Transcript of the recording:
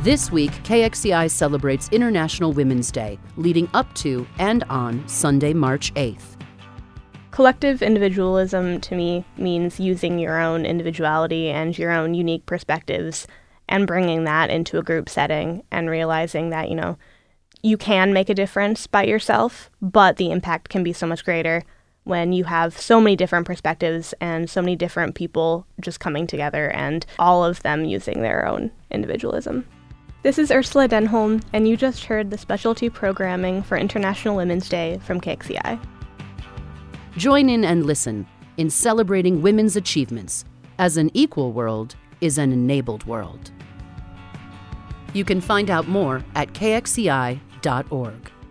This week, KXCI celebrates International Women's Day, leading up to and on Sunday, March 8th. Collective individualism to me means using your own individuality and your own unique perspectives and bringing that into a group setting and realizing that, you can make a difference by yourself, but the impact can be so much greater when you have so many different perspectives and so many different people just coming together and all of them using their own individualism. This is Ursula Denholm, and you just heard the specialty programming for International Women's Day from KXCI. Join in and listen in celebrating women's achievements, as an equal world is an enabled world. You can find out more at kxci.org.